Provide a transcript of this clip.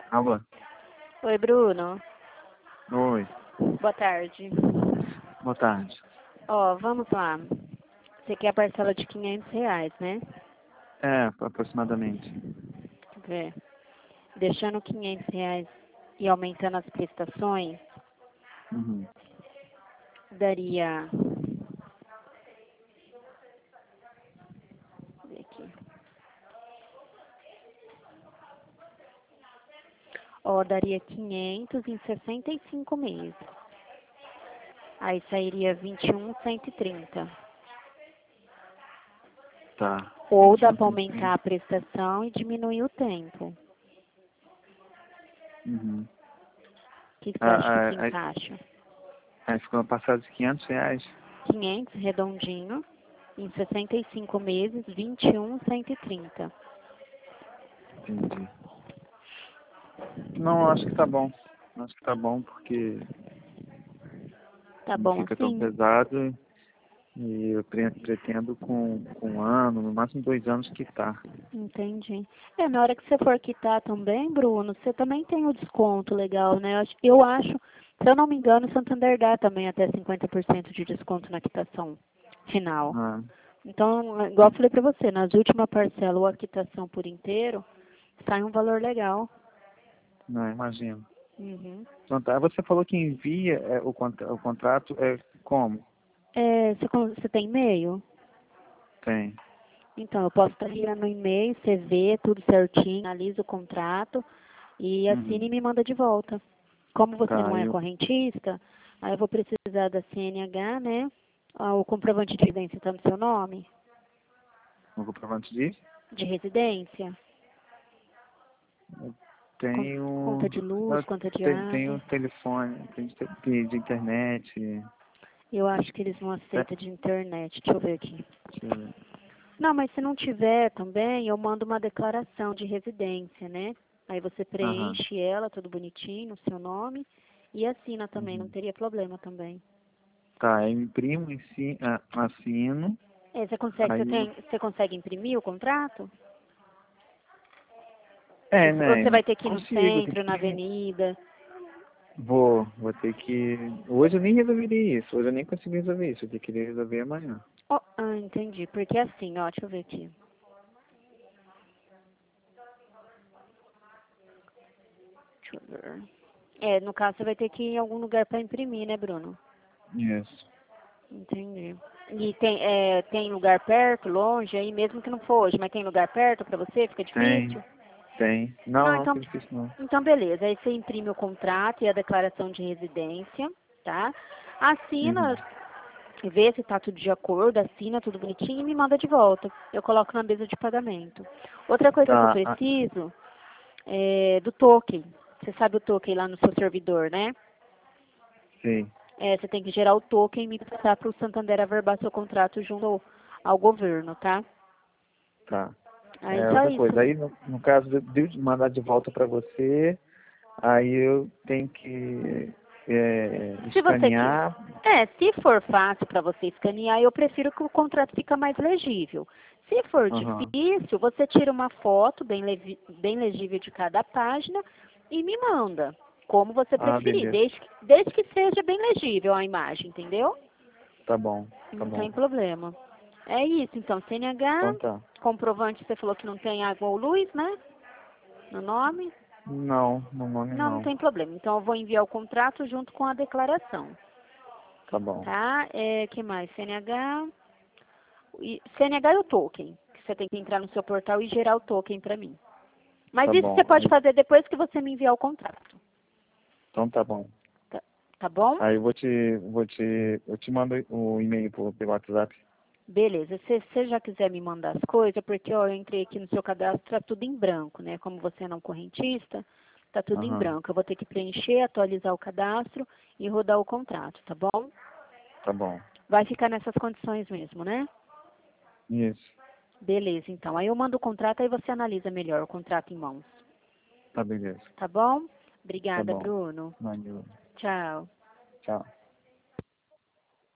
Alô? Oi, Bruno. Oi. Boa tarde. Boa tarde. Ó, vamos lá. Você quer a parcela de R$ 500, né? É, aproximadamente. Deixa eu ver. Deixando R$ 500 e aumentando as prestações, Uhum. daria... Deixa eu ver aqui. Ó, daria 500 em 65 meses. Aí sairia 21.130. Tá. Ou dá para aumentar a prestação e diminuir o tempo. Uhum. O que você acha que se Aí encaixa? ficou passado de R$ 500. 500 redondinho, em 65 meses, 21.130. Entendi. Não, acho que tá bom. Acho que tá bom porque Tá não bom fica tão assim? pesado e eu pretendo com 1 ano, no máximo 2 anos quitar. Entendi. Na hora que você for quitar também, Bruno, você também tem o desconto legal, né? Eu acho, se eu não me engano, o Santander dá também até 50% de desconto na quitação final. Ah, Então, igual eu falei pra você, nas últimas parcelas ou a quitação por inteiro, sai um valor legal. não, imagino. Uhum. Então tá, você falou que envia o contrato como? Você tem e-mail? Tem. Então, eu posso estar enviando no e-mail, você vê tudo certinho, analisa o contrato e assina Uhum. e me manda de volta. Como você Tá, não é eu... correntista, aí eu vou precisar da CNH, né? O comprovante de residência está no seu nome? O comprovante de? De residência? Eu tenho... Conta de luz, eu conta de tenho água. telefone, tenho de internet. Eu acho que eles não aceitam de internet. Deixa eu ver aqui. Deixa eu ver. Não, mas se não tiver também, eu mando uma declaração de residência, né? Aí você Aham. preenche ela, tudo bonitinho, no seu nome, e assina também, não Uhum. teria problema também. Tá, eu imprimo, assino, aí... Você consegue imprimir o contrato? Ou Né, você vai ter que ir no consigo, tem centro, na que... avenida? Vou ter que... Hoje eu nem resolveria isso, hoje eu nem consigo resolver isso, eu queria resolver amanhã. Oh, entendi. Porque assim, ó, deixa eu ver aqui. Deixa eu ver. No caso, você vai ter que ir em algum lugar para imprimir, né, Bruno? Isso. Entendi. E tem lugar perto, longe, aí mesmo que não for hoje, mas tem lugar perto para você? Fica Tem, difícil? tem. Não, Não, fica difícil não. então beleza. Aí você imprime o contrato e a declaração de residência, tá? Assina, Uhum. vê se tá tudo de acordo, assina tudo bonitinho e me manda de volta. Eu coloco na mesa de pagamento. Outra coisa que eu Tá, preciso é do token. Você sabe o token lá no seu servidor, né? sim. Você tem que gerar o token e me passar para o Santander averbar seu contrato junto ao governo, tá? Tá. Aí só Outra isso coisa, aí mesmo. no caso de eu mandar de volta para você, aí eu tenho que Se você que escanear. se for fácil para você escanear, eu prefiro que o contrato fica mais legível. Se for Aham. difícil, você tira uma foto bem legível de cada página e me manda, como você Ah, preferir, beleza. desde que seja bem legível a imagem, entendeu? Tá bom, tá Não bom. tem problema. É isso, então, CNH, Então tá. comprovante, você falou que não tem água ou luz, né? No nome? Não, no nome Não, não não. tem problema. Então, eu vou enviar o contrato junto com a declaração. Tá bom. Tá? Que mais? CNH e o token, que você tem que entrar no seu portal e gerar o token para mim. Mas Tá isso você bom. pode fazer depois que você me enviar o contrato. Então tá bom. Tá, tá bom? Aí eu te mando o e-mail pelo WhatsApp. Beleza. Se você já quiser me mandar as coisas, porque ó, eu entrei aqui no seu cadastro, tá tudo em branco, né? Como você é não correntista, tá tudo em Aham. branco. Eu vou ter que preencher, atualizar o cadastro e rodar o contrato, tá bom? Tá bom. Vai ficar nessas condições mesmo, né? Isso. Beleza, então. Aí eu mando o contrato, aí você analisa melhor o contrato em mãos. Tá beleza. Tá bom? Tá Obrigada, bom. Bruno. Valeu. Tchau. Tchau.